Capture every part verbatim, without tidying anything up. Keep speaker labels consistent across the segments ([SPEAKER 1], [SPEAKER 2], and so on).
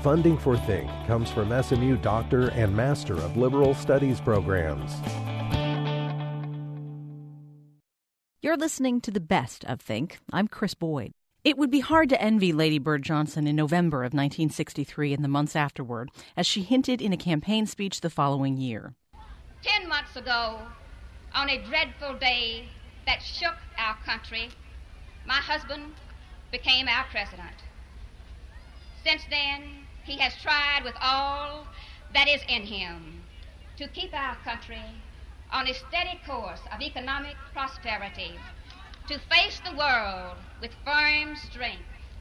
[SPEAKER 1] Funding for Think comes from S M U Doctor and Master of Liberal Studies programs.
[SPEAKER 2] You're listening to the best of Think. I'm Chris Boyd. It would be hard to envy Lady Bird Johnson in November of nineteen sixty-three and the months afterward, as she hinted in a campaign speech the following year.
[SPEAKER 3] Ten months ago, on a dreadful day that shook our country, my husband became our president. Since then, he has tried with all that is in him to keep our country on a steady course of economic prosperity, to face the world with firm strength,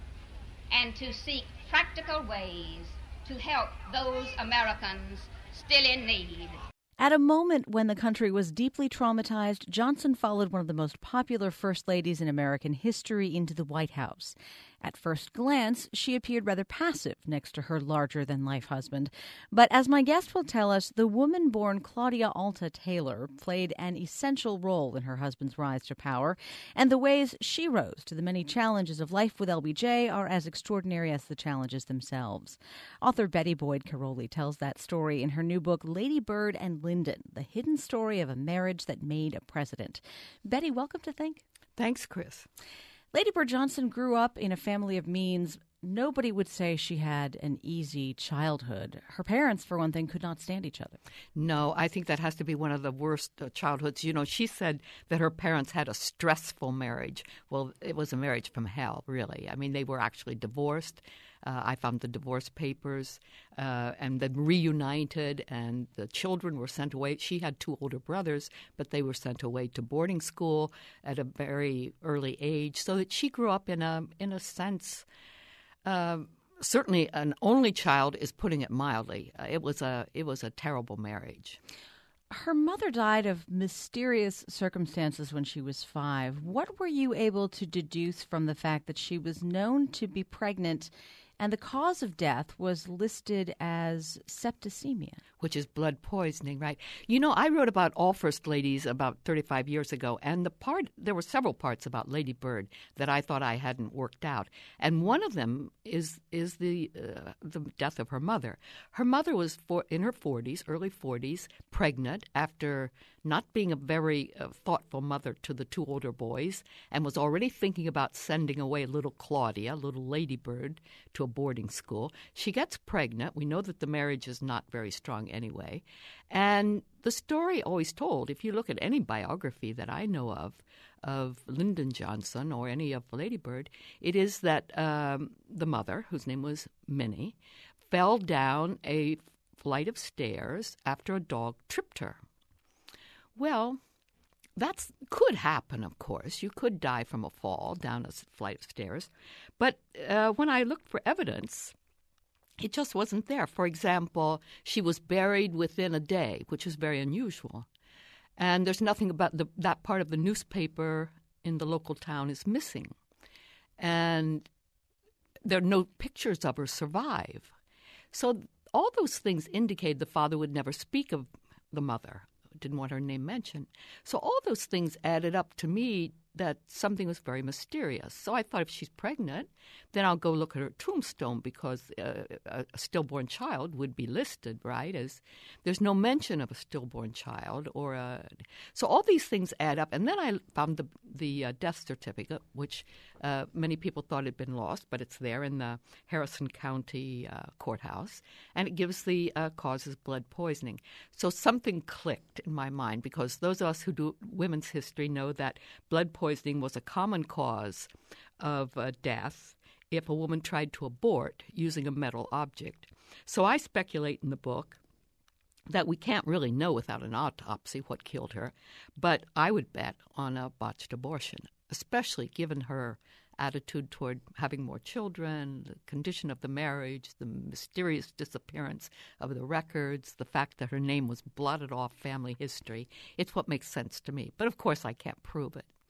[SPEAKER 3] and to seek practical ways to help those Americans still in need.
[SPEAKER 2] At a moment when the country was deeply traumatized, Johnson followed one of the most popular first ladies in American history into the White House. At first glance, she appeared rather passive next to her larger-than-life husband. But as my guest will tell us, the woman-born Claudia Alta Taylor played an essential role in her husband's rise to power, and the ways she rose to the many challenges of life with L B J are as extraordinary as the challenges themselves. Author Betty Boyd Caroli tells that story in her new book, Lady Bird and Lyndon, The Hidden Story of a Marriage That Made a President. Betty, welcome to Think.
[SPEAKER 4] Thanks, Chris.
[SPEAKER 2] Lady Bird Johnson grew up in a family of means. Nobody would say she had an easy childhood. Her parents, for one thing, could not stand each other.
[SPEAKER 4] No, I think that has to be one of the worst uh, childhoods. You know, she said that her parents had a stressful marriage. Well, it was a marriage from hell, really. I mean, they were actually divorced. Uh, I found the divorce papers, uh, and then reunited, and the children were sent away. She had two older brothers, but they were sent away to boarding school at a very early age, so that she grew up in a, in a sense. Uh, certainly, an only child is putting it mildly. Uh, it was a it was a terrible marriage.
[SPEAKER 2] Her mother died of mysterious circumstances when she was five. What were you able to deduce from the fact that she was known to be pregnant and the cause of death was listed as septicemia?
[SPEAKER 4] Which is blood poisoning, right? You know, I wrote about all first ladies about thirty-five years ago, and the part there were several parts about Lady Bird that I thought I hadn't worked out, and one of them is is the uh, the death of her mother. Her mother was for, in her forties, early forties, pregnant after not being a very uh, thoughtful mother to the two older boys, and was already thinking about sending away little Claudia, little Lady Bird, to a boarding school. She gets pregnant. We know that the marriage is not very strong anyway. And the story always told, if you look at any biography that I know of, of Lyndon Johnson or any of Lady Bird, it is that um, the mother, whose name was Minnie, fell down a flight of stairs after a dog tripped her. Well, that could happen, of course. You could die from a fall down a flight of stairs. But uh, when I looked for evidence, it just wasn't there. For example, she was buried within a day, which is very unusual. And there's nothing about the, that part of the newspaper in the local town is missing. And there are no pictures of her survive. So all those things indicate the father would never speak of the mother. Didn't want her name mentioned. So all those things added up to me that something was very mysterious. So I thought if she's pregnant, then I'll go look at her tombstone because uh, a stillborn child would be listed, right? As there's no mention of a stillborn child or a. So all these things add up. And then I found the the uh, death certificate, which uh, many people thought had been lost, but it's there in the Harrison County uh, courthouse, and it gives the uh, cause as blood poisoning. So something clicked in my mind because those of us who do women's history know that blood poisoning was a common cause of uh, death if a woman tried to abort using a metal object. So I speculate in the book that we can't really know without an autopsy what killed her, but I would bet on a botched abortion, especially given her attitude toward having more children, the condition of the marriage, the mysterious disappearance of the records, the fact that her name was blotted off family history. It's what makes sense to me. But, of course, I can't prove it.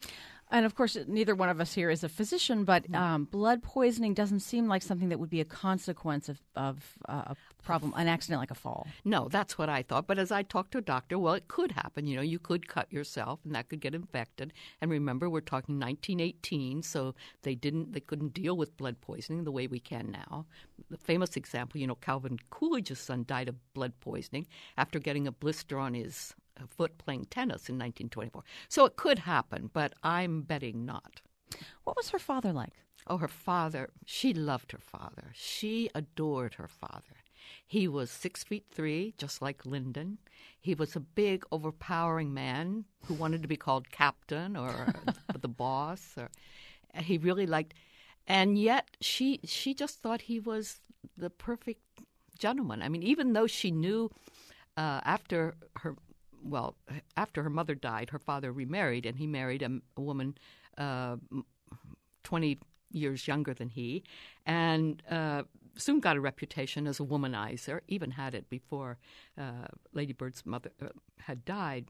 [SPEAKER 2] And of course, neither one of us here is a physician, but um, blood poisoning doesn't seem like something that would be a consequence of, of uh, a problem, an accident like a fall.
[SPEAKER 4] No, that's what I thought. But as I talked to a doctor, well, it could happen. You know, you could cut yourself, and that could get infected. And remember, we're talking nineteen eighteen, so they didn't, they couldn't deal with blood poisoning the way we can now. The famous example, you know, Calvin Coolidge's son died of blood poisoning after getting a blister on his foot playing tennis in nineteen twenty-four. So it could happen, but I'm betting not.
[SPEAKER 2] What was her father like?
[SPEAKER 4] Oh, her father, she loved her father. She adored her father. He was six feet three, just like Lyndon. He was a big, overpowering man who wanted to be called captain or the boss. Or, he really liked, and yet she she just thought he was the perfect gentleman. I mean, even though she knew uh, after her, well, after her mother died, her father remarried, and he married a, a woman uh, twenty years younger than he, and uh, soon got a reputation as a womanizer, even had it before uh, Lady Bird's mother uh, had died.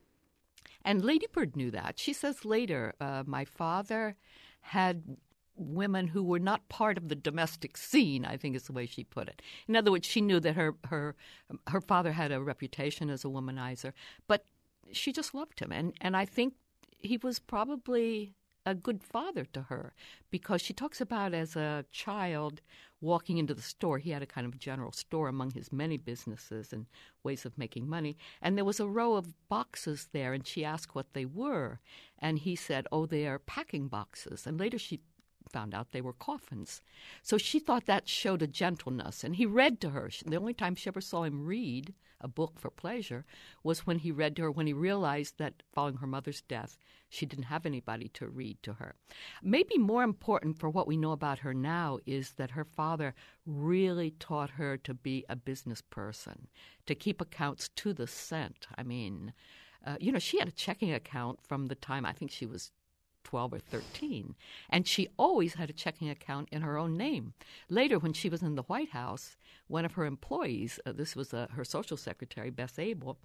[SPEAKER 4] And Lady Bird knew that. She says later, uh, my father had women who were not part of the domestic scene, I think is the way she put it. In other words, she knew that her her her father had a reputation as a womanizer, but she just loved him. And, and I think he was probably a good father to her, because she talks about as a child walking into the store. He had a kind of general store among his many businesses and ways of making money. And there was a row of boxes there, and she asked what they were. And he said, oh, they are packing boxes. And later she found out they were coffins. So she thought that showed a gentleness. And he read to her. The only time she ever saw him read a book for pleasure was when he read to her, when he realized that following her mother's death, she didn't have anybody to read to her. Maybe more important for what we know about her now is that her father really taught her to be a business person, to keep accounts to the cent. I mean, uh, you know, she had a checking account from the time I think she was twelve or thirteen, and she always had a checking account in her own name. Later, when she was in the White House, one of her employees, uh, this was uh, her social secretary, Bess Abel,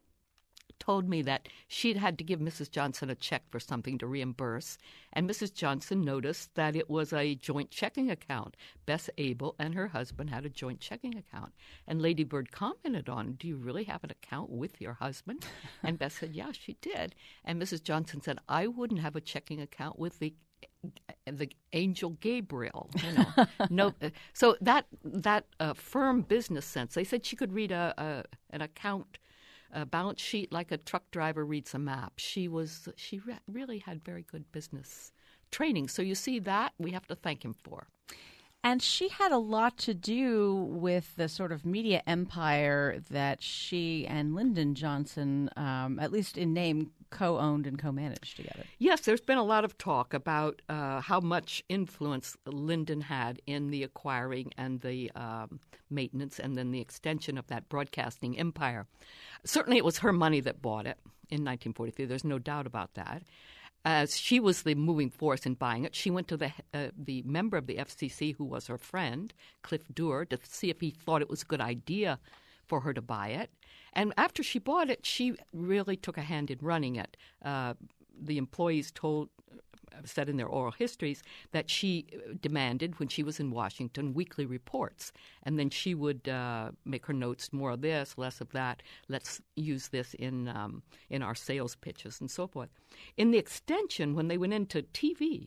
[SPEAKER 4] told me that she'd had to give Missus Johnson a check for something to reimburse, and Missus Johnson noticed that it was a joint checking account. Bess Abel and her husband had a joint checking account. And Lady Bird commented on, do you really have an account with your husband? And Bess said, yeah, she did. And Missus Johnson said, I wouldn't have a checking account with the the angel Gabriel, you know. no, so that that uh, firm business sense. They said she could read a, a an account a balance sheet like a truck driver reads a map. She was she re- really had very good business training. So you see that we have to thank him for.
[SPEAKER 2] And she had a lot to do with the sort of media empire that she and Lyndon Johnson, um, at least in name, co-owned and co-managed together.
[SPEAKER 4] Yes, there's been a lot of talk about uh, how much influence Lyndon had in the acquiring and the um, maintenance and then the extension of that broadcasting empire. Certainly it was her money that bought it in nineteen forty-three. There's no doubt about that. As she was the moving force in buying it, she went to the uh, the member of the F C C who was her friend, Cliff Duer, to see if he thought it was a good idea for her to buy it. And after she bought it, she really took a hand in running it. Uh, the employees told, said in their oral histories that she demanded, when she was in Washington, weekly reports. And then she would uh, make her notes, more of this, less of that. Let's use this in um, in our sales pitches and so forth. In the extension, when they went into T V,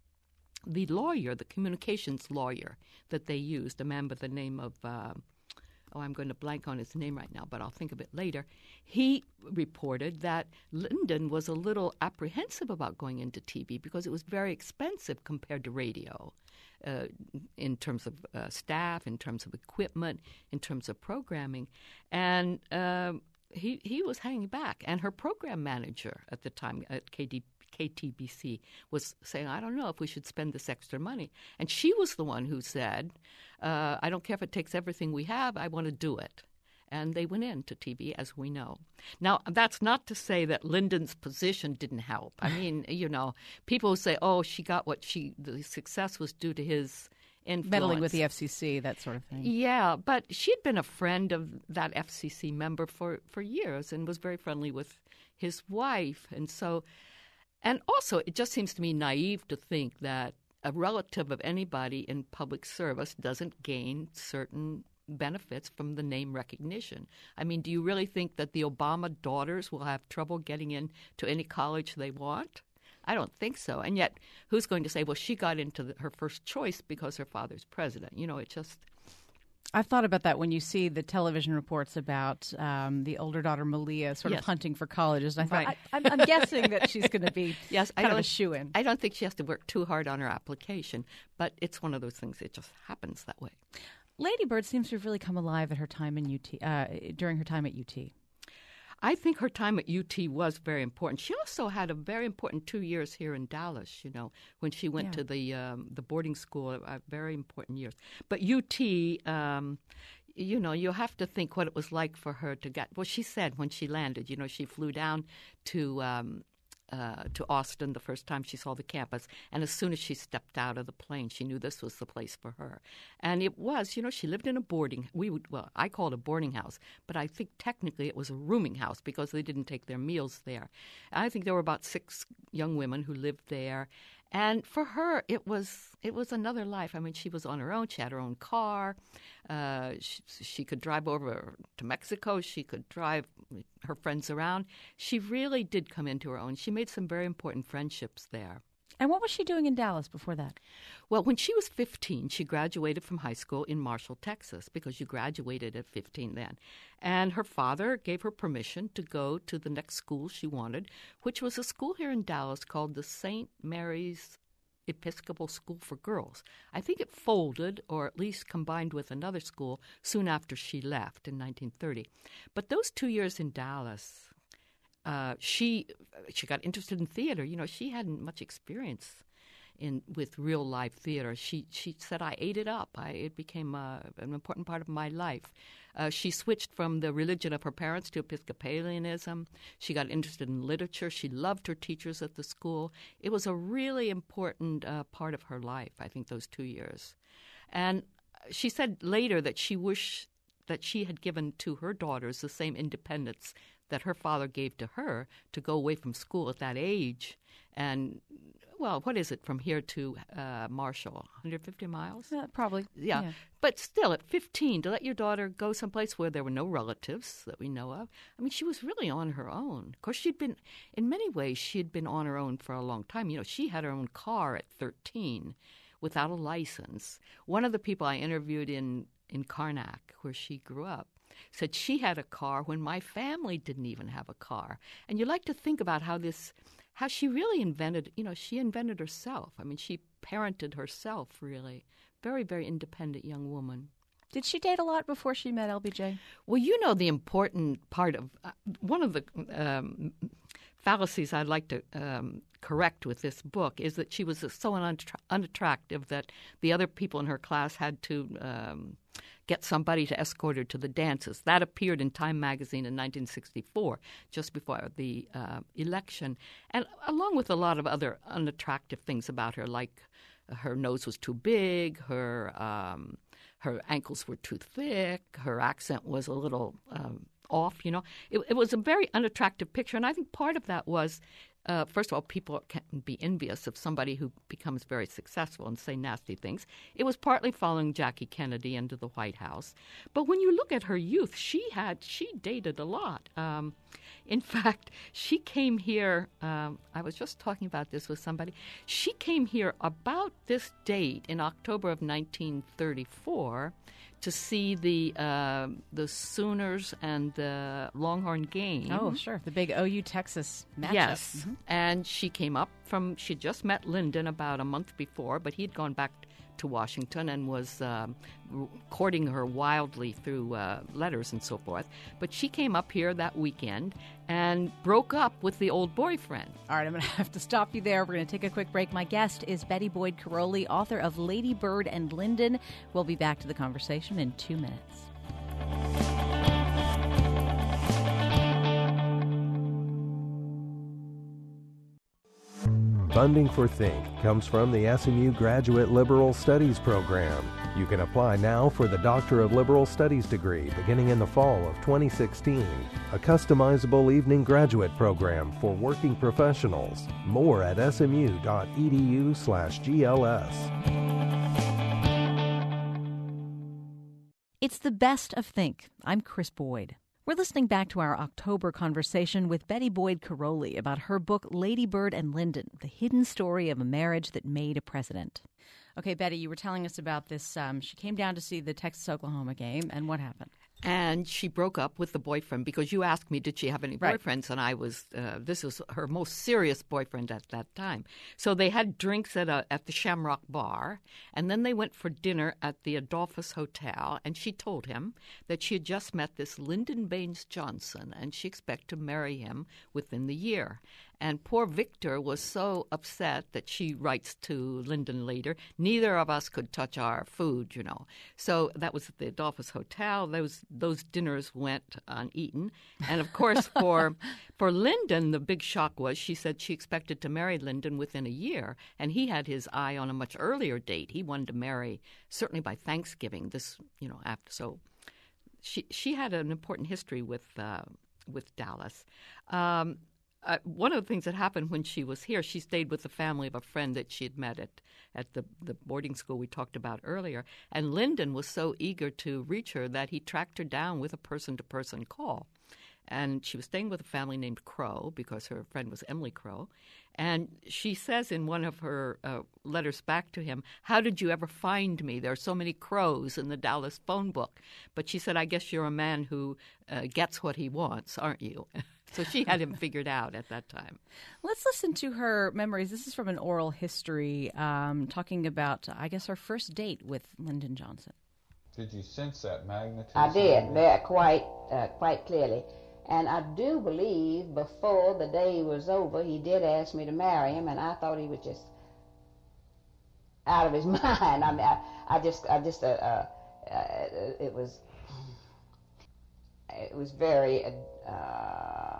[SPEAKER 4] the lawyer, the communications lawyer that they used, a man by the name of, uh, oh, I'm going to blank on his name right now, but I'll think of it later, he reported that Lyndon was a little apprehensive about going into T V because it was very expensive compared to radio uh, in terms of uh, staff, in terms of equipment, in terms of programming. And um, he, he was hanging back. And her program manager at the time at K D, K T B C was saying, I don't know if we should spend this extra money. And she was the one who said, uh, I don't care if it takes everything we have, I want to do it. And they went into T V, as we know. Now, that's not to say that Lyndon's position didn't help. I mean, you know, people say, oh, she got what she, the success was due to his influence.
[SPEAKER 2] Meddling with the F C C, that sort of thing.
[SPEAKER 4] Yeah, but she'd been a friend of that F C C member for, for years and was very friendly with his wife. And so, And also, it just seems to me naive to think that a relative of anybody in public service doesn't gain certain benefits from the name recognition. I mean, do you really think that the Obama daughters will have trouble getting into any college they want? I don't think so. And yet, who's going to say, well, she got into the, her first choice because her father's president? You know, it just...
[SPEAKER 2] I've thought about that when you see the television reports about um, the older daughter, Malia, sort
[SPEAKER 4] yes.
[SPEAKER 2] of hunting for colleges. And I thought,
[SPEAKER 4] right.
[SPEAKER 2] I, I'm, I'm guessing that she's going to be
[SPEAKER 4] yes,
[SPEAKER 2] kind
[SPEAKER 4] I
[SPEAKER 2] of a shoo-in.
[SPEAKER 4] I don't think she has to work too hard on her application, but it's one of those things, it just happens that way.
[SPEAKER 2] Lady Bird seems to have really come alive at her time in U T, uh, during her time at U T.
[SPEAKER 4] I think her time at U T was very important. She also had a very important two years here in Dallas, you know, when she went
[SPEAKER 2] Yeah.
[SPEAKER 4] to the um, the boarding school, uh, very important years. But U T, um, you know, you have to think what it was like for her to get, well, she said when she landed, you know, she flew down to um, uh, to Austin the first time she saw the campus, and as soon as she stepped out of the plane, she knew this was the place for her. And it was, you know, she lived in a boarding, we would, well, I call it a boarding house, but I think technically it was a rooming house because they didn't take their meals there. I think there were about six young women who lived there. And for her, it was it was another life. I mean, she was on her own. She had her own car. Uh, she, she could drive over to Mexico. She could drive her friends around. She really did come into her own. She made some very important friendships there.
[SPEAKER 2] And what was she doing in Dallas before that?
[SPEAKER 4] Well, when she was fifteen, she graduated from high school in Marshall, Texas, because you graduated at fifteen then. And her father gave her permission to go to the next school she wanted, which was a school here in Dallas called the Saint Mary's Episcopal School for Girls. I think it folded, or at least combined with another school, soon after she left in nineteen thirty. But those two years in Dallas... Uh, she she got interested in theater. You know, she hadn't much experience in with real live theater. She she said, I ate it up. I, it became uh, an important part of my life. Uh, she switched from the religion of her parents to Episcopalianism. She got interested in literature. She loved her teachers at the school. It was a really important uh, part of her life, I think, those two years. And she said later that she wished that she had given to her daughters the same independence that her father gave to her to go away from school at that age. And, well, what is it from here to uh, Marshall? one hundred fifty miles?
[SPEAKER 2] Uh, probably.
[SPEAKER 4] Yeah.
[SPEAKER 2] yeah.
[SPEAKER 4] But still, at fifteen, to let your daughter go someplace where there were no relatives that we know of, I mean, she was really on her own. Of course, she'd been, in many ways, she had been on her own for a long time. You know, she had her own car at thirteen without a license. One of the people I interviewed in, in Karnak, where she grew up, said she had a car when my family didn't even have a car. And you like to think about how this, how she really invented, you know, she invented herself. I mean, she parented herself, really. Very, very independent young woman.
[SPEAKER 2] Did she date a lot before she met L B J?
[SPEAKER 4] Well, you know, the important part of, uh, one of the um, fallacies I'd like to um, correct with this book is that she was so unattra- unattractive that the other people in her class had to um, get somebody to escort her to the dances. That appeared in Time magazine in nineteen sixty-four, just before the uh, election, and along with a lot of other unattractive things about her, like her nose was too big, her um, her ankles were too thick, her accent was a little um, off, you know. It, it was a very unattractive picture, and I think part of that was, uh, first of all, people can be envious of somebody who becomes very successful and say nasty things. It was partly following Jackie Kennedy into the White House. But when you look at her youth, she had, she dated a lot. Um, in fact, she came here, um, I was just talking about this with somebody, she came here about this date in October of nineteen thirty-four to see the uh, the Sooners and the Longhorn game.
[SPEAKER 2] Oh, sure. The big O U Texas matchup.
[SPEAKER 4] Yes.
[SPEAKER 2] Mm-hmm.
[SPEAKER 4] And she came up from, she had just met Lyndon about a month before, but he had gone back to Washington and was um, courting her wildly through uh, letters and so forth. But she came up here that weekend and broke up with the old boyfriend.
[SPEAKER 2] All right, I'm going to have to stop you there. We're going to take a quick break. My guest is Betty Boyd Caroli, author of Lady Bird and Lyndon. We'll be back to the conversation in two minutes.
[SPEAKER 1] Funding for Think comes from the S M U Graduate Liberal Studies program. You can apply now for the Doctor of Liberal Studies degree beginning in the fall of twenty sixteen, a customizable evening graduate program for working professionals. More at smu.edu slash GLS.
[SPEAKER 2] It's the best of Think. I'm Chris Boyd. We're listening back to our October conversation with Betty Boyd Caroli about her book Lady Bird and Lyndon, The Hidden Story of a Marriage That Made a President. Okay, Betty, you were telling us about this. Um, she came down to see the Texas-Oklahoma game, and what happened?
[SPEAKER 4] And she broke up with the boyfriend because you asked me, did she have any
[SPEAKER 2] Right.
[SPEAKER 4] boyfriends? And I was, uh, this was her most serious boyfriend at that time. So they had drinks at a at the Shamrock Bar, and then they went for dinner at the Adolphus Hotel. And she told him that she had just met this Lyndon Baines Johnson, and she expected to marry him within the year. And poor Victor was so upset that she writes to Lyndon later, neither of us could touch our food, you know. So that was at the Adolphus Hotel. Those those dinners went uneaten. And, of course, for for Lyndon, the big shock was she said she expected to marry Lyndon within a year. And he had his eye on a much earlier date. He wanted to marry certainly by Thanksgiving, this, you know, after. So she, she had an important history with, uh, with Dallas. Um Uh, one of the things that happened when she was here, she stayed with the family of a friend that she had met at, at the, the boarding school we talked about earlier. And Lyndon was so eager to reach her that he tracked her down with a person-to-person call. And she was staying with a family named Crow because her friend was Emily Crow. And she says in one of her uh, letters back to him, "How did you ever find me? There are so many crows in the Dallas phone book." But she said, "I guess you're a man who uh, gets what he wants, aren't you?" So she had him figured out at that time.
[SPEAKER 2] Let's listen to her memories. This is from an oral history um, talking about, I guess, her first date with Lyndon Johnson.
[SPEAKER 5] Did you sense that magnetism?
[SPEAKER 6] I did, very, quite, uh, quite clearly. And I do believe before the day was over, he did ask me to marry him, and I thought he was just out of his mind. I mean, I, I just, I just, uh, uh, uh, it was, it was very. Uh,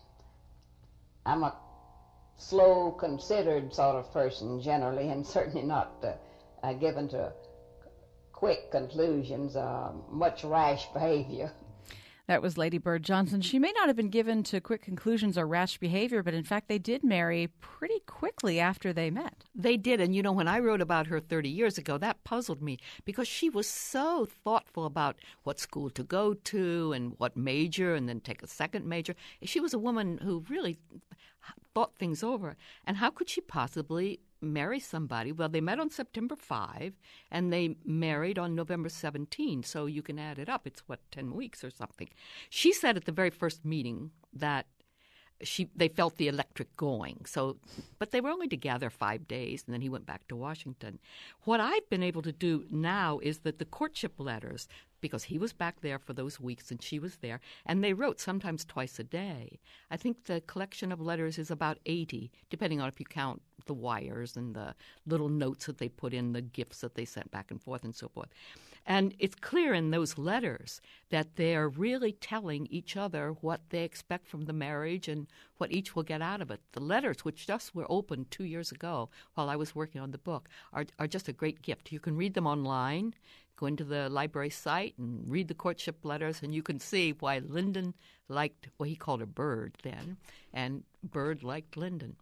[SPEAKER 6] I'm a slow, considered sort of person generally, and certainly not uh, uh, given to quick conclusions. Uh, much rash behavior.
[SPEAKER 2] That was Lady Bird Johnson. She may not have been given to quick conclusions or rash behavior, but in fact they did marry pretty quickly after they met.
[SPEAKER 4] They did. And, you know, when I wrote about her thirty years ago, that puzzled me because she was so thoughtful about what school to go to and what major and then take a second major. She was a woman who really thought things over. And how could she possibly marry somebody? Well, they met on September fifth, and they married on November seventeenth, so you can add it up. It's, what, ten weeks or something. She said at the very first meeting that she they felt the electric going. So, but they were only together five days, and then he went back to Washington. What I've been able to do now is that the courtship letters, because he was back there for those weeks and she was there, and they wrote sometimes twice a day. I think the collection of letters is about eighty, depending on if you count the wires and the little notes that they put in, the gifts that they sent back and forth and so forth. And it's clear in those letters that they're really telling each other what they expect from the marriage and what each will get out of it. The letters, which just were opened two years ago while I was working on the book, are, are just a great gift. You can read them online. Go into the library site and read the courtship letters, and you can see why Lyndon liked, well, he called her Bird then, and Bird liked Lyndon.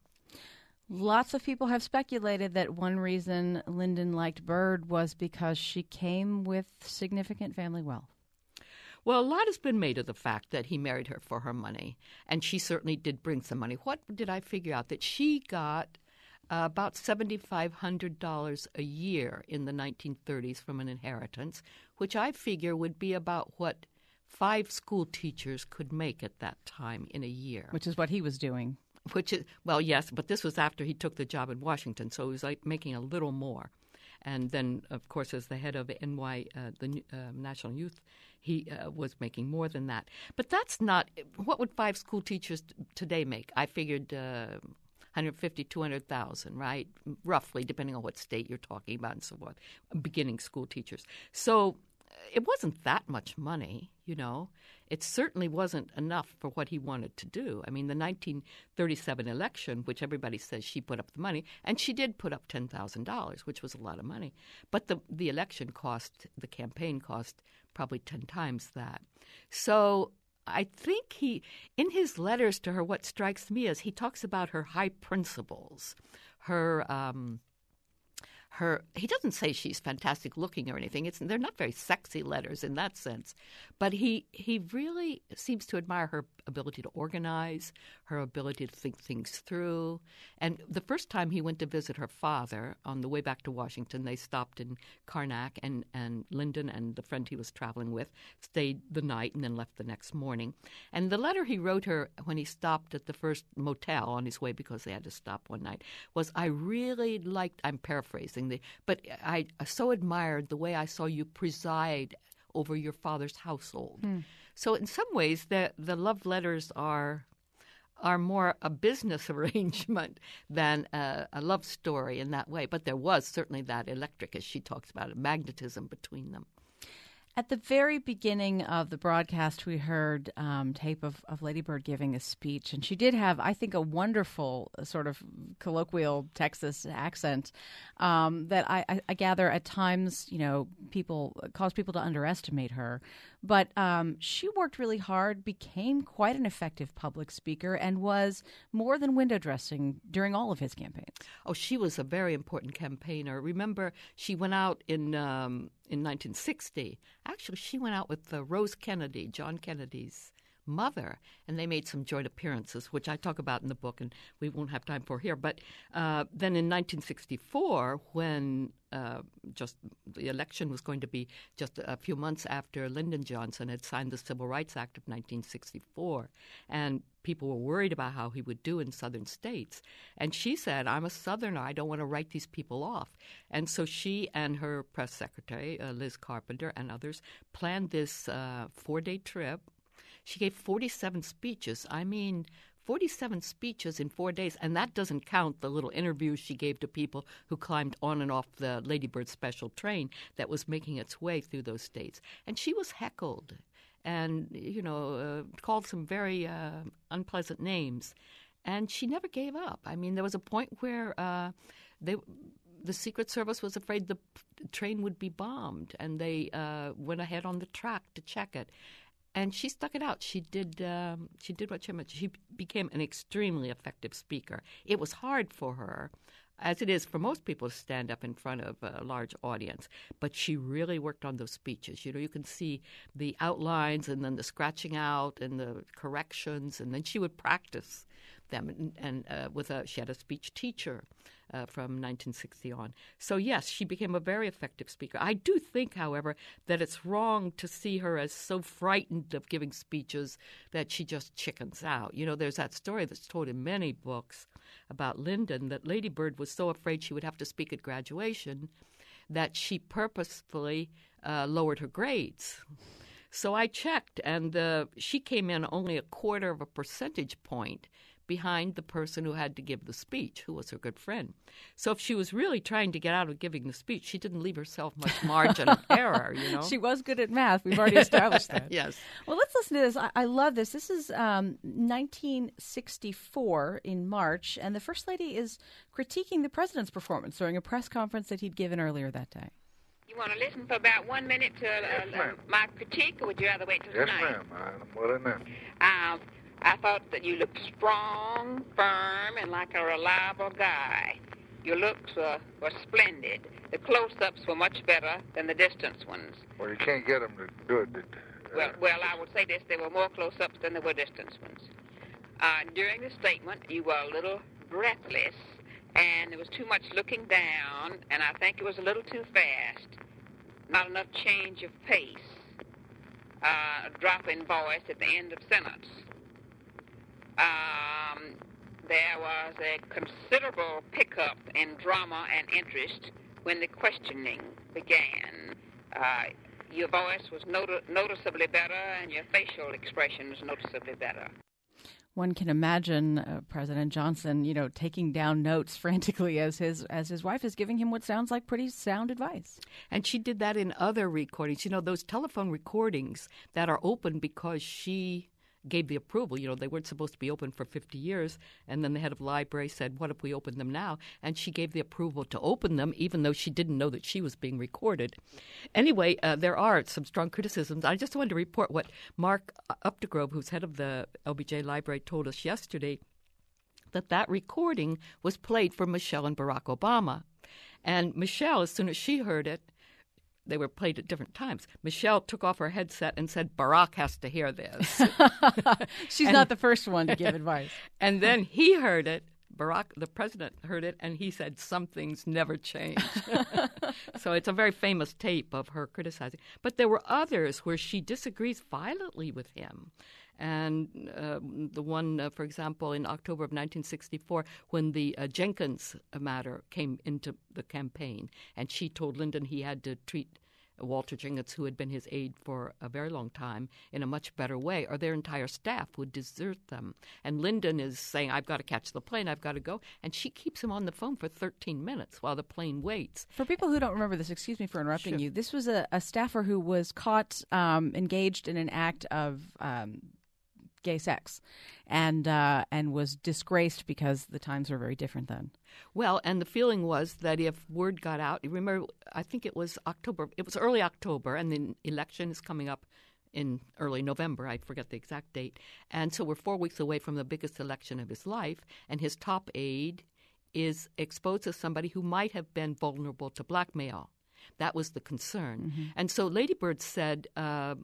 [SPEAKER 2] Lots of people have speculated that one reason Lyndon liked Bird was because she came with significant family wealth.
[SPEAKER 4] Well, a lot has been made of the fact that he married her for her money, and she certainly did bring some money. What did I figure out? That she got Uh, about seven thousand five hundred dollars a year in the nineteen thirties from an inheritance, which I figure would be about what five school teachers could make at that time in a year.
[SPEAKER 2] Which is what he was doing.
[SPEAKER 4] Which is, well, yes, but this was after he took the job in Washington, so he was like making a little more. And then, of course, as the head of N Y, uh, the uh, National Youth, he uh, was making more than that. But that's not – what would five school teachers t- today make? I figured uh, – one hundred fifty, two hundred thousand, right? Roughly, depending on what state you're talking about and so forth, beginning school teachers. So it wasn't that much money, you know. It certainly wasn't enough for what he wanted to do. I mean, the nineteen thirty-seven election, which everybody says she put up the money, and she did put up ten thousand dollars, which was a lot of money. But the, the election cost, the campaign cost probably ten times that. So I think he, in his letters to her, what strikes me is he talks about her high principles, her um, her. He doesn't say she's fantastic looking or anything. It's they're not very sexy letters in that sense, but he he really seems to admire her ability to organize, her ability to think things through. And the first time he went to visit her father on the way back to Washington, they stopped in Karnak, and, and Lyndon and the friend he was traveling with stayed the night and then left the next morning. And the letter he wrote her when he stopped at the first motel on his way, because they had to stop one night, was, I really liked, I'm paraphrasing, the, but I so admired the way I saw you preside over your father's household. Mm. So in some ways, the the love letters are are more a business arrangement than a, a love story in that way. But there was certainly that electric, as she talks about it, magnetism between them.
[SPEAKER 2] At the very beginning of the broadcast, we heard um, tape of, of Lady Bird giving a speech, and she did have, I think, a wonderful uh, sort of colloquial Texas accent um, that I, I, I gather at times, you know, people cause people to underestimate her. But um, she worked really hard, became quite an effective public speaker, and was more than window dressing during all of his campaigns.
[SPEAKER 4] Oh, she was a very important campaigner. Remember, she went out in um, in nineteen sixty. Actually, she went out with uh, Rose Kennedy, John Kennedy's mother, and they made some joint appearances, which I talk about in the book, and we won't have time for here. But uh, then in nineteen sixty-four, when uh, just the election was going to be just a few months after Lyndon Johnson had signed the Civil Rights Act of nineteen sixty-four, and people were worried about how he would do in southern states. And she said, I'm a Southerner. I don't want to write these people off. And so she and her press secretary, uh, Liz Carpenter, and others planned this uh, four-day trip. She gave forty-seven speeches. I mean, forty-seven speeches in four days, and that doesn't count the little interviews she gave to people who climbed on and off the Lady Bird special train that was making its way through those states. And she was heckled and, you know, uh, called some very uh, unpleasant names. And she never gave up. I mean, there was a point where uh, they... the Secret Service was afraid the train would be bombed, and they uh, went ahead on the track to check it. And she stuck it out. She did. Um, she did what she meant. She became an extremely effective speaker. It was hard for her, as it is for most people, to stand up in front of a large audience. But she really worked on those speeches. You know, you can see the outlines and then the scratching out and the corrections, and then she would practice them. And, and uh, with a, she had a speech teacher uh, from nineteen sixty on. So yes, she became a very effective speaker. I do think, however, that it's wrong to see her as so frightened of giving speeches that she just chickens out. You know, there's that story that's told in many books about Lyndon, that Lady Bird was so afraid she would have to speak at graduation that she purposefully uh, lowered her grades. So I checked, and uh, she came in only a quarter of a percentage point behind the person who had to give the speech, who was her good friend. So if she was really trying to get out of giving the speech, she didn't leave herself much margin of error, you know.
[SPEAKER 2] She was good at math. We've already established that.
[SPEAKER 4] Yes.
[SPEAKER 2] Well, let's listen to this. I, I love this. This is um, nineteen sixty-four in March, and the First Lady is critiquing the President's performance during a press conference that he'd given earlier that day.
[SPEAKER 7] You want to listen for about one minute to uh,
[SPEAKER 8] yes, ma'am.
[SPEAKER 7] my critique, or would you rather wait till
[SPEAKER 8] yes,
[SPEAKER 7] tonight?
[SPEAKER 8] Yes, ma'am. I'm willing now.
[SPEAKER 7] Um, I thought that you looked strong, firm, and like a reliable guy. Your looks uh, were splendid. The close-ups were much better than the distance ones.
[SPEAKER 8] Well, you can't get them to do it. Uh,
[SPEAKER 7] well, well, I would say this. There were more close-ups than there were distance ones. Uh, during the statement, you were a little breathless, and there was too much looking down, and I think it was a little too fast. Not enough change of pace. Uh, a drop in voice at the end of sentence. Um, there was a considerable pickup in drama and interest when the questioning began. Uh, your voice was noti- noticeably better, and your facial expression was noticeably better.
[SPEAKER 2] One can imagine uh, President Johnson, you know, taking down notes frantically as his as his wife is giving him what sounds like pretty sound advice.
[SPEAKER 4] And she did that in other recordings. You know, those telephone recordings that are open because she gave the approval. You know, they weren't supposed to be open for fifty years. And then the head of the library said, what if we open them now? And she gave the approval to open them, even though she didn't know that she was being recorded. Anyway, uh, there are some strong criticisms. I just wanted to report what Mark Updegrove, who's head of the L B J Library, told us yesterday, that that recording was played for Michelle and Barack Obama. And Michelle, as soon as she heard it, they were played at different times. Michelle took off her headset and said, Barack has to hear this.
[SPEAKER 2] She's
[SPEAKER 4] and,
[SPEAKER 2] not the first one to give advice.
[SPEAKER 4] And then he heard it. Barack, the president, heard it, and he said, some things never change. So it's a very famous tape of her criticizing. But there were others where she disagrees violently with him. And uh, the one, uh, for example, in October of nineteen sixty-four, when the uh, Jenkins matter came into the campaign, and she told Lyndon he had to treat Walter Jenkins, who had been his aide for a very long time, in a much better way, or their entire staff would desert them. And Lyndon is saying, I've got to catch the plane, I've got to go. And she keeps him on the phone for thirteen minutes while the plane waits.
[SPEAKER 2] For people who don't remember this, excuse me for interrupting
[SPEAKER 4] Sure.
[SPEAKER 2] you, this was a, a staffer who was caught um, engaged in an act of um, gay sex and uh, and was disgraced because the times were very different then.
[SPEAKER 4] Well, and the feeling was that if word got out, remember, I think it was October, it was early October, and the election is coming up in early November. I forget the exact date. And so we're four weeks away from the biggest election of his life, and his top aide is exposed as somebody who might have been vulnerable to blackmail. That was the concern. Mm-hmm. And so Lady Bird said uh,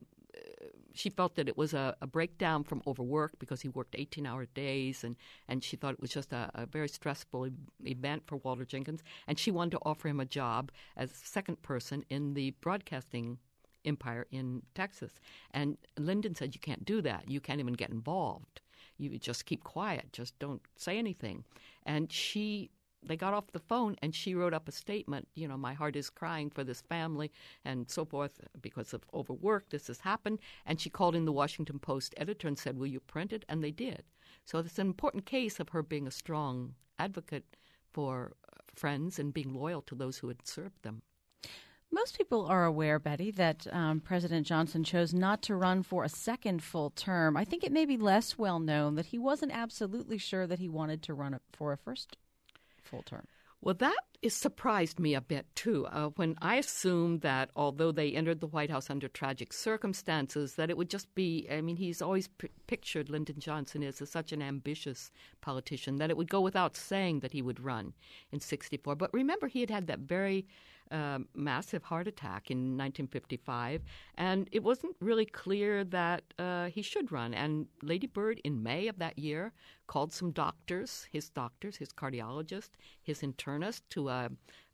[SPEAKER 4] she felt that it was a, a breakdown from overwork because he worked eighteen-hour days, and, and she thought it was just a, a very stressful e- event for Walter Jenkins. And she wanted to offer him a job as second person in the broadcasting empire in Texas. And Lyndon said, you can't do that. You can't even get involved. You just keep quiet. Just don't say anything. And she... They got off the phone, and she wrote up a statement, you know, my heart is crying for this family and so forth because of overwork. This has happened. And she called in the Washington Post editor and said, will you print it? And they did. So it's an important case of her being a strong advocate for friends and being loyal to those who had served them.
[SPEAKER 2] Most people are aware, Betty, that um, President Johnson chose not to run for a second full term. I think it may be less well known that he wasn't absolutely sure that he wanted to run for a first full term.
[SPEAKER 4] Well, that is surprised me a bit, too, uh, when I assumed that although they entered the White House under tragic circumstances, that it would just be, I mean, he's always p- pictured Lyndon Johnson as, as such an ambitious politician, that it would go without saying that he would run in sixty-four. But remember, he had had that very uh, massive heart attack in nineteen fifty-five, and it wasn't really clear that uh, he should run. And Lady Bird, in May of that year, called some doctors, his doctors, his cardiologist, his internist, to a,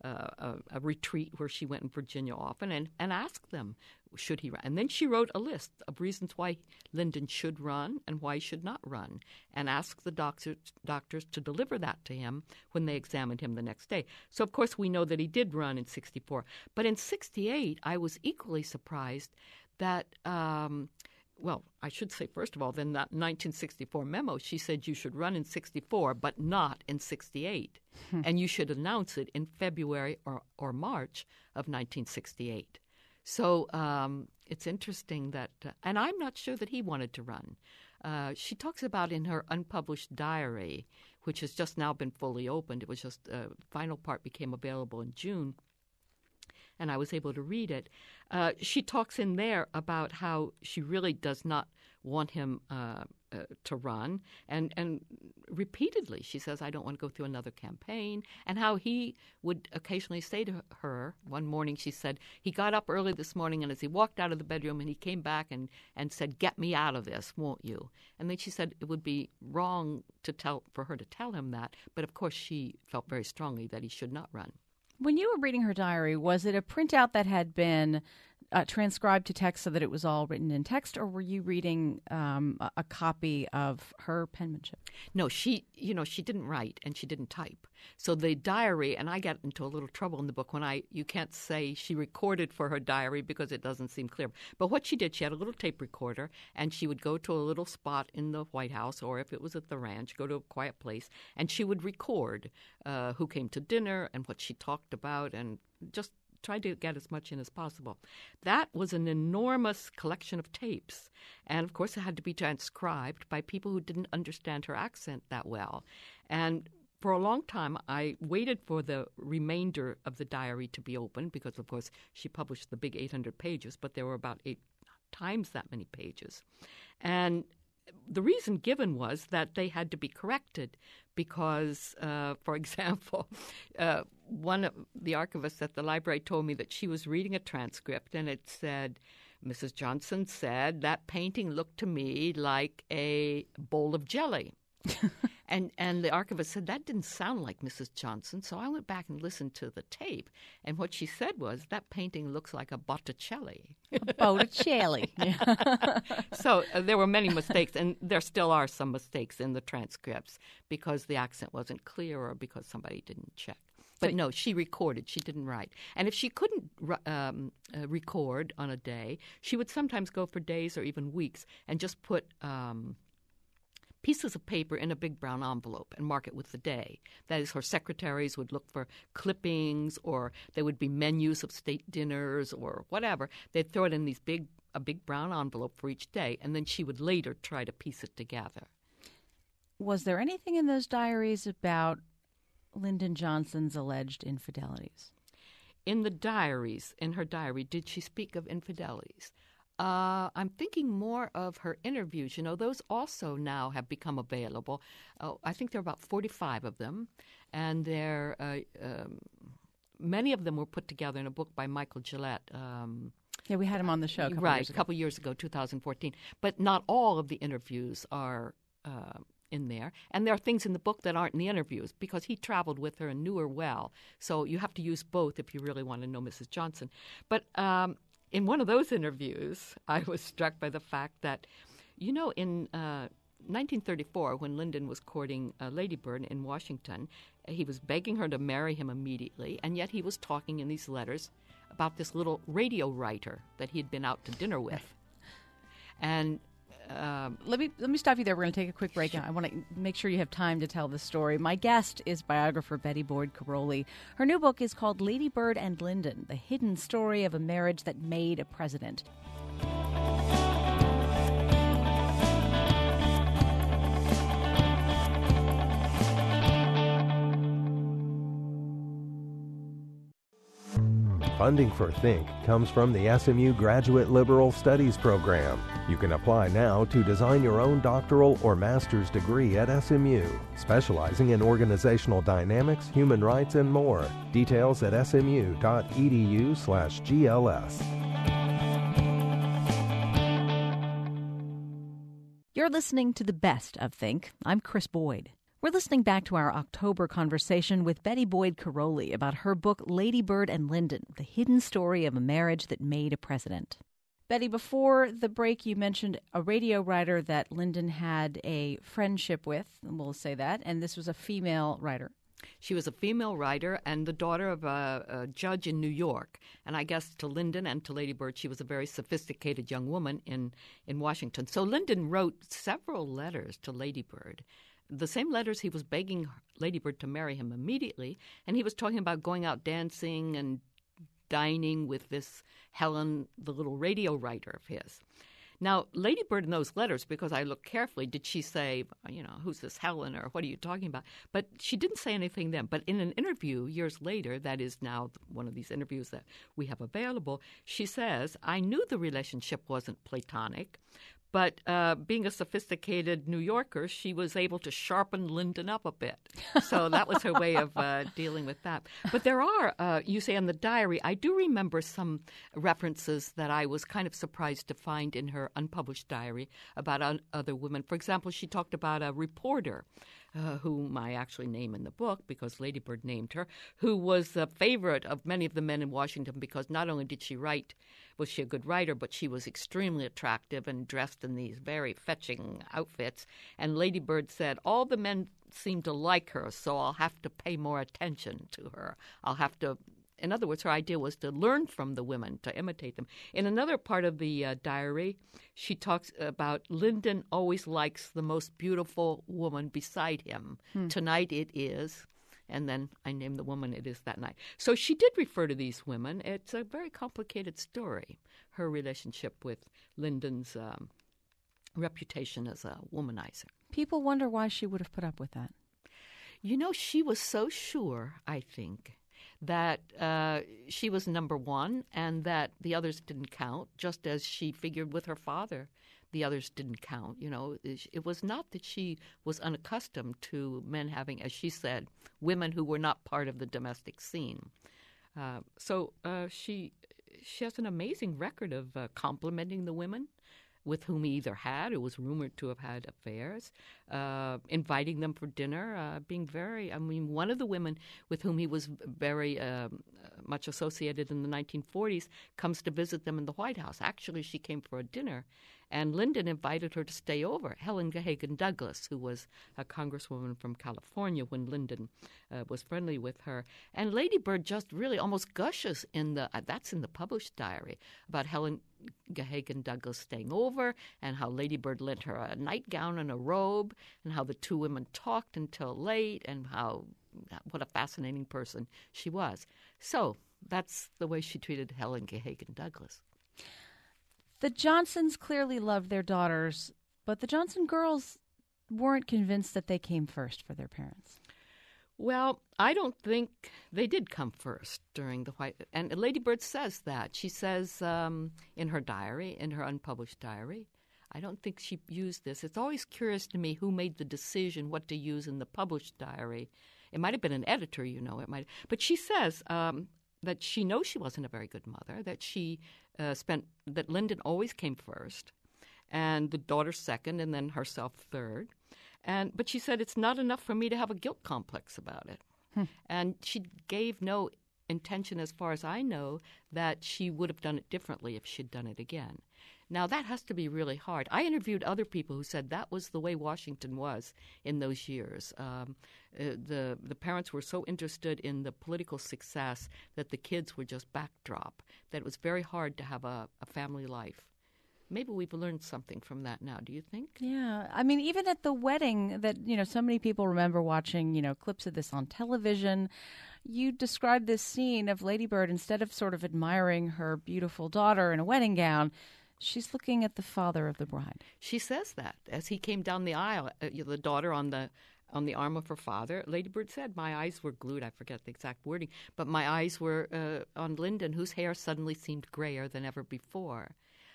[SPEAKER 4] a, a retreat where she went in Virginia often, and, and asked them, should he run? And then she wrote a list of reasons why Lyndon should run and why he should not run, and asked the doctors, doctors to deliver that to him when they examined him the next day. So, of course, we know that he did run in sixty-four. But in sixty-eight, I was equally surprised that um, well, I should say, first of all, then that nineteen sixty-four memo, she said you should run in sixty-four, but not in sixty-eight. Hmm. And you should announce it in February or, or March of nineteen sixty-eight. So um, it's interesting that, uh, and I'm not sure that he wanted to run. Uh, she talks about in her unpublished diary, which has just now been fully opened. It was just, uh, the final part became available in June, and I was able to read it. Uh, she talks in there about how she really does not want him uh, uh, to run. And, and repeatedly she says, I don't want to go through another campaign. And how he would occasionally say to her, one morning she said, he got up early this morning, and as he walked out of the bedroom, and he came back and, and said, get me out of this, won't you? And then she said it would be wrong to tell for her to tell him that. But of course she felt very strongly that he should not run.
[SPEAKER 2] When you were reading her diary, was it a printout that had been uh, transcribed to text so that it was all written in text, or were you reading um, a, a copy of her penmanship?
[SPEAKER 4] No, she, you know, she didn't write and she didn't type. So the diary, and I got into a little trouble in the book when I, you can't say she recorded for her diary because it doesn't seem clear. But what she did, she had a little tape recorder, and she would go to a little spot in the White House, or if it was at the ranch, go to a quiet place, and she would record uh, who came to dinner and what she talked about, and just tried to get as much in as possible. That was an enormous collection of tapes. And, of course, it had to be transcribed by people who didn't understand her accent that well. And for a long time, I waited for the remainder of the diary to be opened because, of course, she published the big eight hundred pages, but there were about eight times that many pages. And the reason given was that they had to be corrected because, uh, for example, uh, one of the archivists at the library told me that she was reading a transcript and it said, Missus Johnson said, that painting looked to me like a bowl of jelly. and and the archivist said, that didn't sound like Missus Johnson. So I went back and listened to the tape. And what she said was, that painting looks like a Botticelli.
[SPEAKER 2] A Botticelli.
[SPEAKER 4] So uh, there were many mistakes, and there still are some mistakes in the transcripts because the accent wasn't clear or because somebody didn't check. But no, she recorded. She didn't write. And if she couldn't um, uh, record on a day, she would sometimes go for days or even weeks and just put um, pieces of paper in a big brown envelope and mark it with the day. That is, her secretaries would look for clippings, or there would be menus of state dinners or whatever. They'd throw it in these big a big brown envelope for each day, and then she would later try to piece it together.
[SPEAKER 2] Was there anything in those diaries about Lyndon Johnson's alleged infidelities?
[SPEAKER 4] In the diaries, in her diary, did she speak of infidelities? Uh, I'm thinking more of her interviews. You know, those also now have become available. Oh, I think there are about forty-five of them, and they're uh, um, many of them were put together in a book by Michael Gillette. Um,
[SPEAKER 2] yeah, we had him on the show a couple
[SPEAKER 4] right,
[SPEAKER 2] years ago.
[SPEAKER 4] a couple years ago, two thousand fourteen. But not all of the interviews are uh, in there, and there are things in the book that aren't in the interviews because he traveled with her and knew her well. So you have to use both if you really want to know Missus Johnson. But um, in one of those interviews, I was struck by the fact that, you know, in uh, nineteen thirty-four, when Lyndon was courting uh, Lady Bird in Washington, he was begging her to marry him immediately, and yet he was talking in these letters about this little radio writer that he had been out to dinner with. And Um,
[SPEAKER 2] let me let me stop you there. We're going to take a quick break.
[SPEAKER 4] Sure.
[SPEAKER 2] I want to make sure you have time to tell the story. My guest is biographer Betty Boyd Caroli. Her new book is called Lady Bird and Lyndon, The Hidden Story of a Marriage That Made a President.
[SPEAKER 1] Funding for Think comes from the S M U Graduate Liberal Studies program. You can apply now to design your own doctoral or master's degree at S M U, specializing in organizational dynamics, human rights, and more. Details at smu.edu slash GLS.
[SPEAKER 2] You're listening to the best of Think. I'm Chris Boyd. We're listening back to our October conversation with Betty Boyd Caroli about her book, Lady Bird and Lyndon, The Hidden Story of a Marriage That Made a President. Betty, before the break, you mentioned a radio writer that Lyndon had a friendship with, and we'll say that, and this was a female writer.
[SPEAKER 4] She was a female writer and the daughter of a, a judge in New York. And I guess to Lyndon and to Lady Bird, she was a very sophisticated young woman in, in Washington. So Lyndon wrote several letters to Lady Bird. The same letters he was begging Lady Bird to marry him immediately, and he was talking about going out dancing and dining with this Helen, the little radio writer of his. Now, Lady Bird in those letters, because I looked carefully, did she say, you know, who's this Helen or what are you talking about? But she didn't say anything then. But in an interview years later, that is now one of these interviews that we have available, she says, I knew the relationship wasn't platonic, but uh, being a sophisticated New Yorker, she was able to sharpen Lyndon up a bit. So that was her way of uh, dealing with that. But there are, uh, you say in the diary, I do remember some references that I was kind of surprised to find in her unpublished diary about un- other women. For example, she talked about a reporter, uh, whom I actually name in the book because Lady Bird named her, who was a favorite of many of the men in Washington because not only did she write was she a good writer, but she was extremely attractive and dressed in these very fetching outfits. And Lady Bird said, all the men seem to like her, so I'll have to pay more attention to her. I'll have to, in other words, her idea was to learn from the women, to imitate them. In another part of the uh, diary, she talks about Lyndon always likes the most beautiful woman beside him. Hmm. Tonight it is. And then I named the woman it is that night. So she did refer to these women. It's a very complicated story, her relationship with Lyndon's um, reputation as a womanizer.
[SPEAKER 2] People wonder why she would have put up with that.
[SPEAKER 4] You know, she was so sure, I think, that uh, she was number one and that the others didn't count, just as she figured with her father the others didn't count. You know, it was not that she was unaccustomed to men having, as she said, women who were not part of the domestic scene. Uh, so uh, she she has an amazing record of uh, complimenting the women with whom he either had or was rumored to have had affairs, uh, inviting them for dinner, uh, being very, I mean, one of the women with whom he was very uh, much associated in the nineteen forties comes to visit them in the White House. Actually, she came for a dinner, and Lyndon invited her to stay over. Helen Gahagan Douglas, who was a congresswoman from California when Lyndon uh, was friendly with her. And Lady Bird just really almost gushes in the, uh, that's in the published diary, about Helen Gahagan Douglas staying over and how Lady Bird lent her a nightgown and a robe and how the two women talked until late and how, what a fascinating person she was. So that's the way she treated Helen Gahagan Douglas.
[SPEAKER 2] The Johnsons clearly loved their daughters, but the Johnson girls weren't convinced that they came first for their parents.
[SPEAKER 4] Well, I don't think they did come first during the White... And Lady Bird says that. She says um, in her diary, in her unpublished diary, I don't think she used this. It's always curious to me who made the decision what to use in the published diary. It might have been an editor, you know. It might, But she says... Um, that she knows she wasn't a very good mother, that she uh, spent, that Lyndon always came first, and the daughter second, and then herself third. And But she said, it's not enough for me to have a guilt complex about it. Hmm. And she gave no intention, as far as I know, that she would have done it differently if she'd done it again. Now, that has to be really hard. I interviewed other people who said that was the way Washington was in those years. Um, uh, the the parents were so interested in the political success that the kids were just backdrop, that it was very hard to have a, a family life. Maybe we've learned something from that now, do you think?
[SPEAKER 2] Yeah. I mean, even at the wedding that, you know, so many people remember watching, you know, clips of this on television. You described this scene of Lady Bird, instead of sort of admiring her beautiful daughter in a wedding gown, she's looking at the father of the bride.
[SPEAKER 4] She says that as he came down the aisle, uh, the daughter on the on the arm of her father. Lady Bird said, my eyes were glued, I forget the exact wording, but my eyes were uh, on Lyndon, whose hair suddenly seemed grayer than ever before.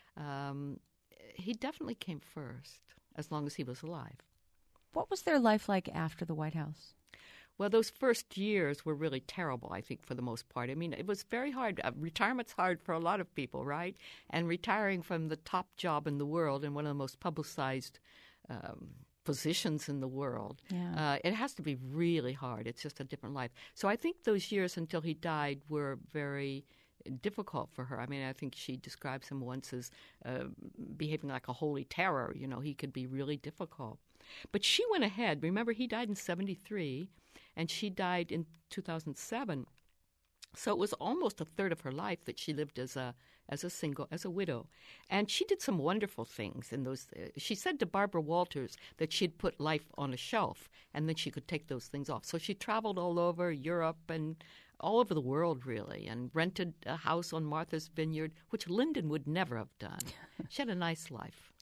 [SPEAKER 4] Um, he definitely came first, as long as he was alive.
[SPEAKER 2] What was their life like after the White House?
[SPEAKER 4] Well, those first years were really terrible, I think, for the most part. I mean, it was very hard. Uh, retirement's hard for a lot of people, right? And retiring from the top job in the world and one of the most publicized um, positions in the world, yeah. uh, it has to be really hard. It's just a different life. So I think those years until he died were very difficult for her. I mean, I think she describes him once as uh, behaving like a holy terror. You know, he could be really difficult. But she went ahead. Remember, he died in seventy-three, and she died in two thousand seven. So it was almost a third of her life that she lived as a as a single, as a widow. And she did some wonderful things in those. Uh, she said to Barbara Walters that she'd put life on a shelf, and then she could take those things off. So she traveled all over Europe and all over the world, really, and rented a house on Martha's Vineyard, which Lyndon would never have done. She had a nice life.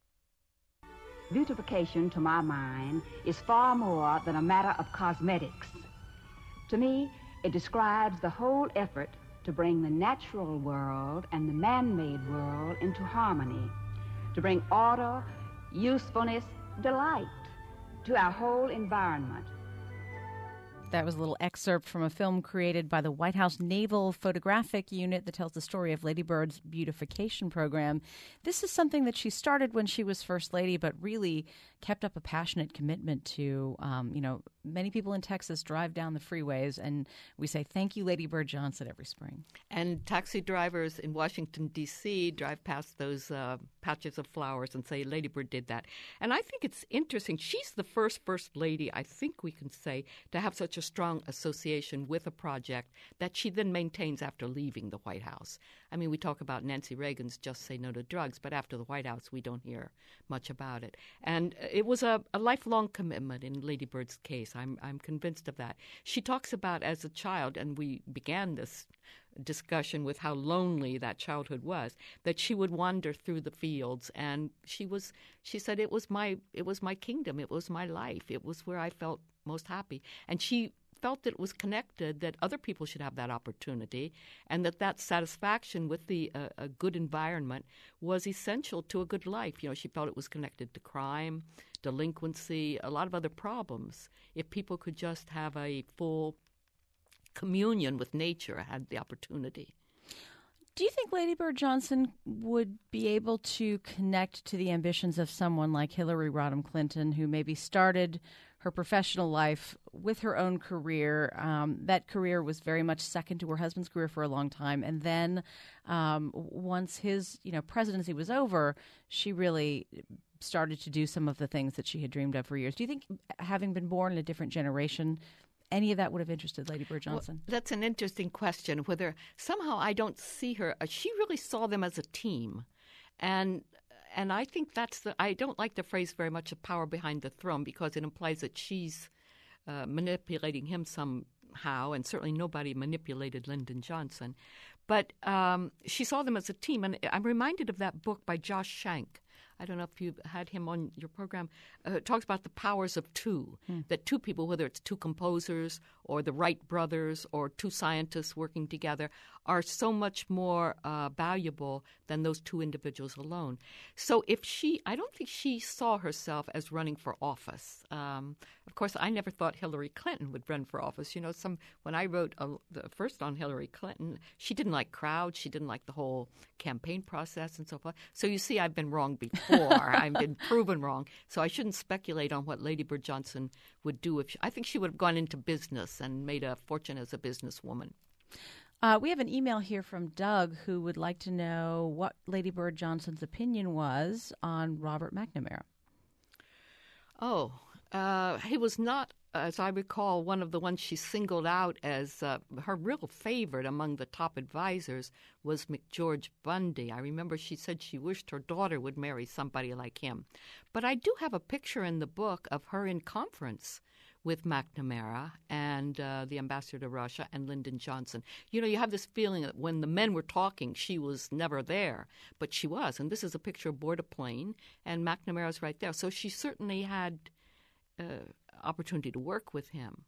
[SPEAKER 9] Beautification, to my mind, is far more than a matter of cosmetics. To me, it describes the whole effort to bring the natural world and the man-made world into harmony, to bring order, usefulness, delight to our whole environment.
[SPEAKER 2] That was a little excerpt from a film created by the White House Naval Photographic Unit that tells the story of Lady Bird's beautification program. This is something that she started when she was First Lady, but really kept up a passionate commitment to, um, you know, many people in Texas drive down the freeways, and we say, thank you, Lady Bird Johnson, every spring.
[SPEAKER 4] And taxi drivers in Washington, D C drive past those uh, patches of flowers and say, Lady Bird did that. And I think it's interesting. She's the first First Lady, I think we can say, to have such a strong association with a project that she then maintains after leaving the White House. I mean, we talk about Nancy Reagan's Just Say No to Drugs, but after the White House, we don't hear much about it. And it was a, a lifelong commitment in Lady Bird's case. I'm I'm convinced of that. She talks about as a child, and we began this discussion with how lonely that childhood was, that she would wander through the fields, and she was she said it was my it was my kingdom, it was my life, it was where I felt most happy. And she felt that it was connected, that other people should have that opportunity, and that that satisfaction with the uh, a good environment was essential to a good life. You know, she felt it was connected to crime, delinquency, a lot of other problems. If people could just have a full communion with nature, had the opportunity.
[SPEAKER 2] Do you think Lady Bird Johnson would be able to connect to the ambitions of someone like Hillary Rodham Clinton, who maybe started her professional life with her own career? Um, that career was very much second to her husband's career for a long time. And then um, once his you know, presidency was over, she really started to do some of the things that she had dreamed of for years. Do you think, having been born in a different generation, any of that would have interested Lady Bird Johnson?
[SPEAKER 4] Well, that's an interesting question, whether somehow I don't see her. Uh, she really saw them as a team. And and I think that's the – I don't like the phrase very much of power behind the throne, because it implies that she's uh, manipulating him somehow, and certainly nobody manipulated Lyndon Johnson. But um, she saw them as a team. And I'm reminded of that book by Josh Shank. I don't know if you've had him on your program. Uh, it talks about the powers of two, hmm. that two people, whether it's two composers or the Wright brothers or two scientists working together, are so much more uh, valuable than those two individuals alone. So if she – I don't think she saw herself as running for office. Um, of course, I never thought Hillary Clinton would run for office. You know, some when I wrote a, the first on Hillary Clinton, she didn't like crowds. She didn't like the whole campaign process and so forth. So you see, I've been wrong before. I've been proven wrong. So I shouldn't speculate on what Lady Bird Johnson would do. If she, I think she would have gone into business and made a fortune as a businesswoman.
[SPEAKER 2] Uh, we have an email here from Doug, who would like to know what Lady Bird Johnson's opinion was on Robert McNamara.
[SPEAKER 4] Oh, uh, he was not, as I recall, one of the ones she singled out as uh, her real favorite among the top advisors was McGeorge Bundy. I remember she said she wished her daughter would marry somebody like him. But I do have a picture in the book of her in conference with McNamara and uh, the ambassador to Russia and Lyndon Johnson. You know, you have this feeling that when the men were talking, she was never there, but she was. And this is a picture aboard a plane, and McNamara's right there. So she certainly had uh, opportunity to work with him.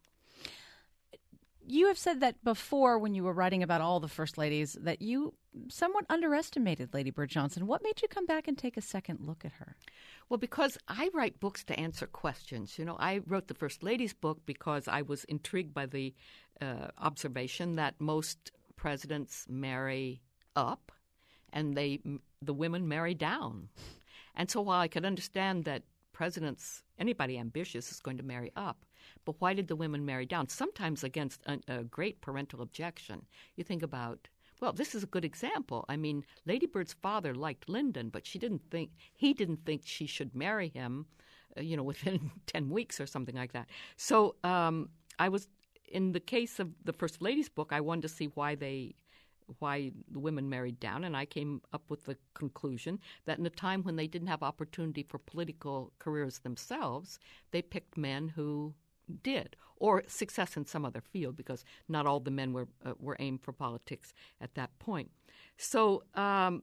[SPEAKER 2] You have said that before when you were writing about all the first ladies that you somewhat underestimated Lady Bird Johnson. What made you come back and take a second look at her?
[SPEAKER 4] Well, because I write books to answer questions. You know, I wrote the First Ladies book because I was intrigued by the uh, observation that most presidents marry up and they the women marry down. And so while I could understand that presidents, anybody ambitious is going to marry up, but why did the women marry down? Sometimes against a, a great parental objection. You think about, well, this is a good example. I mean, Lady Bird's father liked Lyndon, but she didn't think he didn't think she should marry him, uh, you know, within ten weeks or something like that. So um, I was in the case of the First Lady's book, I wanted to see why they. why the women married down, and I came up with the conclusion that in a time when they didn't have opportunity for political careers themselves, they picked men who did, or success in some other field, because not all the men were uh, were aimed for politics at that point. So um,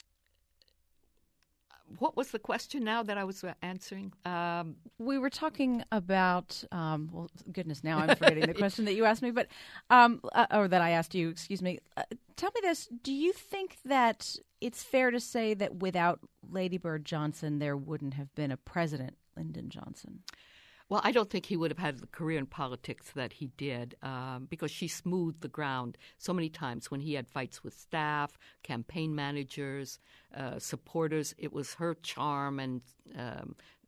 [SPEAKER 4] what was the question now that I was answering? Um,
[SPEAKER 2] we were talking about, um, well, goodness, now I'm forgetting the question that you asked me, but um, uh, or that I asked you, excuse me. Uh, tell me this. Do you think that it's fair to say that without Lady Bird Johnson, there wouldn't have been a President Lyndon Johnson?
[SPEAKER 4] Well, I don't think he would have had the career in politics that he did um, because she smoothed the ground so many times when he had fights with staff, campaign managers, uh, supporters. It was her charm and um,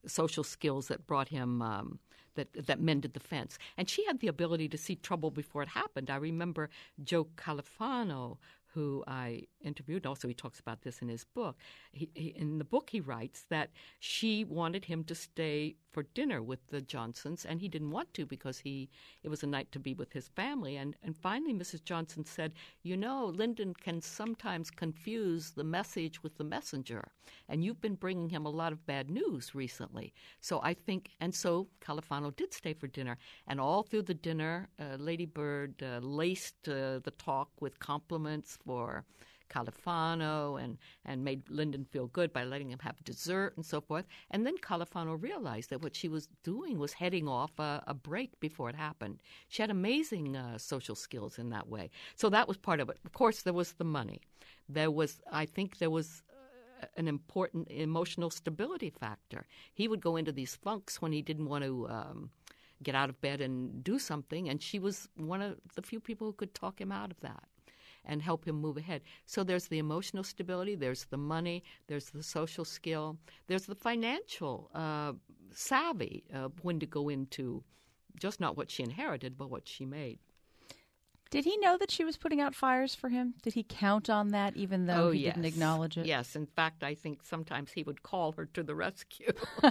[SPEAKER 4] social skills that brought him um, that that mended the fence. And she had the ability to see trouble before it happened. I remember Joe Califano, who I interviewed. Also, he talks about this in his book. He, he, in the book, he writes that she wanted him to stay for dinner with the Johnsons, and he didn't want to because he it was a night to be with his family. And, and finally, Missus Johnson said, you know, Lyndon can sometimes confuse the message with the messenger, and you've been bringing him a lot of bad news recently. So I think, and so Califano did stay for dinner. And all through the dinner, uh, Lady Bird uh, laced uh, the talk with compliments for Califano and, and made Lyndon feel good by letting him have dessert and so forth. And then Califano realized that what she was doing was heading off a, a break before it happened. She had amazing uh, social skills in that way. So that was part of it. Of course, there was the money. There was, I think there was uh, an important emotional stability factor. He would go into these funks when he didn't want to um, get out of bed and do something, and she was one of the few people who could talk him out of that and help him move ahead. So there's the emotional stability, there's the money, there's the social skill, there's the financial uh, savvy of when to go into just not what she inherited, but what she made.
[SPEAKER 2] Did he know that she was putting out fires for him? Did he count on that even though
[SPEAKER 4] oh,
[SPEAKER 2] he
[SPEAKER 4] yes.
[SPEAKER 2] didn't acknowledge it?
[SPEAKER 4] Yes. In fact, I think sometimes he would call her to the rescue.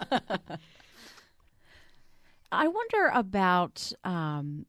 [SPEAKER 2] I wonder about um,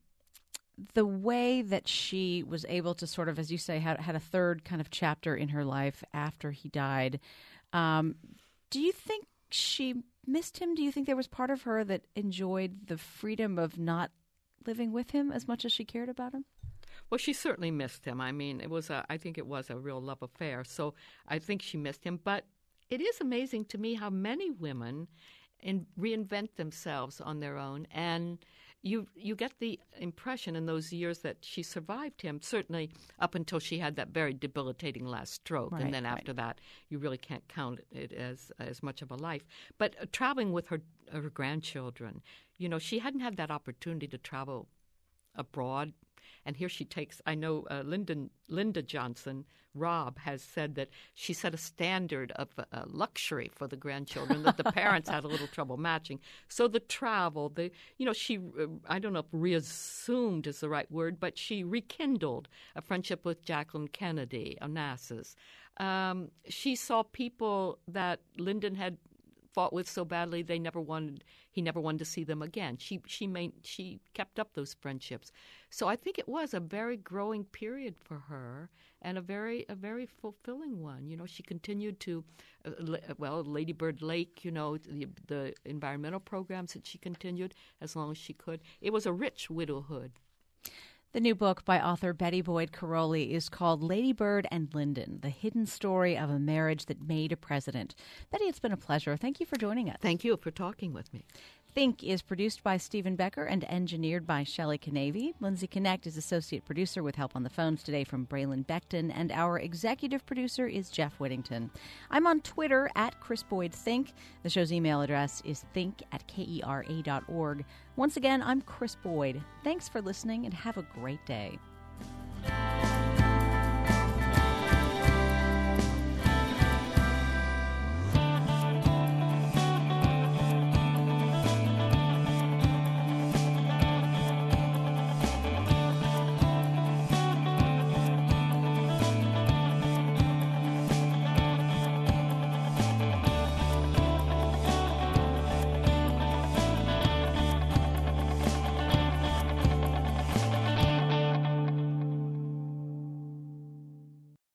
[SPEAKER 2] the way that she was able to sort of, as you say, had, had a third kind of chapter in her life after he died. Um, do you think she missed him? Do you think there was part of her that enjoyed the freedom of not living with him as much as she cared about him?
[SPEAKER 4] Well, she certainly missed him. I mean, it was a, I think it was a real love affair. So I think she missed him. But it is amazing to me how many women in, reinvent themselves on their own. And you you get the impression in those years that she survived him, certainly up until she had that very debilitating last stroke.
[SPEAKER 2] Right,
[SPEAKER 4] and then after
[SPEAKER 2] right.
[SPEAKER 4] that, you really can't count it as, as much of a life. But uh, traveling with her, her grandchildren, you know, she hadn't had that opportunity to travel abroad. And here she takes, I know uh, Lyndon, Linda Johnson, Rob, has said that she set a standard of uh, luxury for the grandchildren that the parents had a little trouble matching. So the travel, the you know, she, uh, I don't know if reassumed is the right word, but she rekindled a friendship with Jacqueline Kennedy, Onassis. Um, she saw people that Lyndon had fought with so badly they never wanted he never wanted to see them again. She she made, she kept up those friendships. So I think it was a very growing period for her and a very a very fulfilling one. You know, she continued to uh, well, Lady Bird Lake, you know, the the environmental programs that she continued as long as she could. It was a rich widowhood.
[SPEAKER 2] The new book by author Betty Boyd Caroli is called Lady Bird and Lyndon, The Hidden Story of a Marriage That Made a President. Betty, it's been a pleasure. Thank you for joining us.
[SPEAKER 4] Thank you for talking with me.
[SPEAKER 2] Think is produced by Stephen Becker and engineered by Shelley Canavy. Lindsay Connect is associate producer with help on the phones today from Braylon Beckton, and our executive producer is Jeff Whittington. I'm on Twitter at Chris Boyd Think. The show's email address is think at kera dot org. Once again, I'm Chris Boyd. Thanks for listening and have a great day.